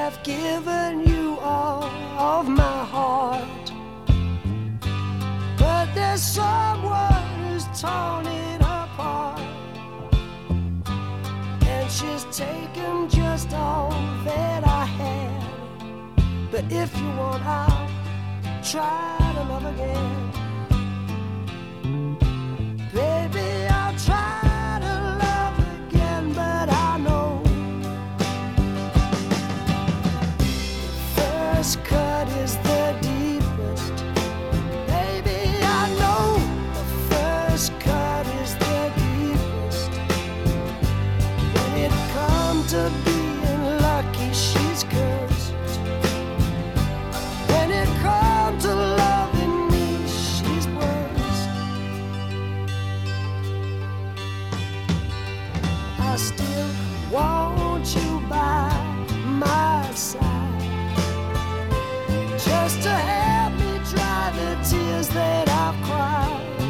I've given you all of my heart, but there's someone who's torn it apart, and she's taken just all that I had. But if you want, I'll try to love again. Baby, I'll try to love again, but I know the first cut is the deepest. Baby, I know the first cut is the deepest. When it comes to being lucky, she's cursed. When it comes to loving me, she's worst. I still want you by my side, just to help me dry the tears that I've cried.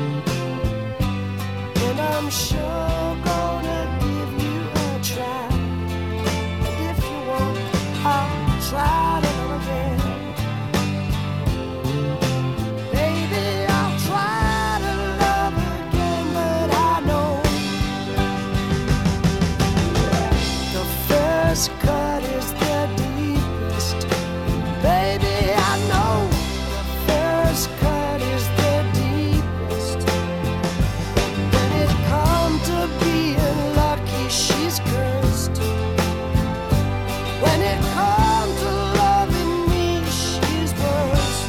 And I'm sure gonna give you a try. And if you want, I'll try to love again. Baby, I'll try to love again, but I know the first cut is the deepest. Baby, I know the first cut is the deepest. When it comes to being lucky, she's cursed. When it comes to loving me, she's worst.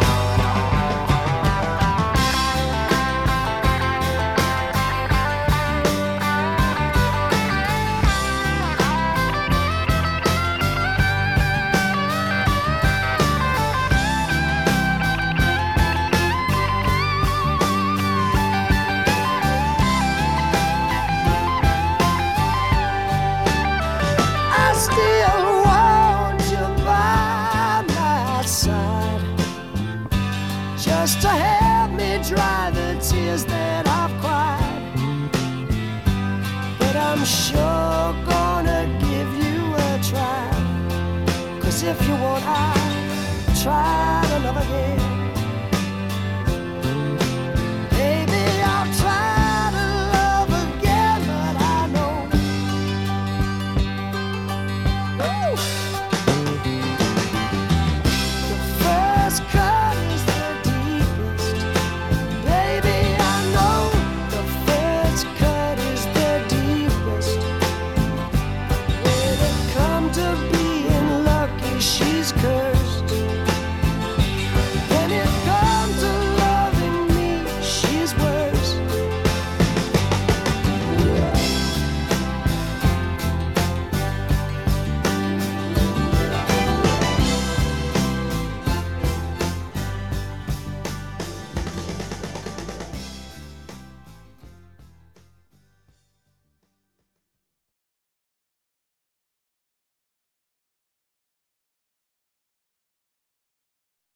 I still want you by my side, just to help me dry the tears that I've cried. But I'm sure gonna give you a try, 'cause if you want, I'll try to love again.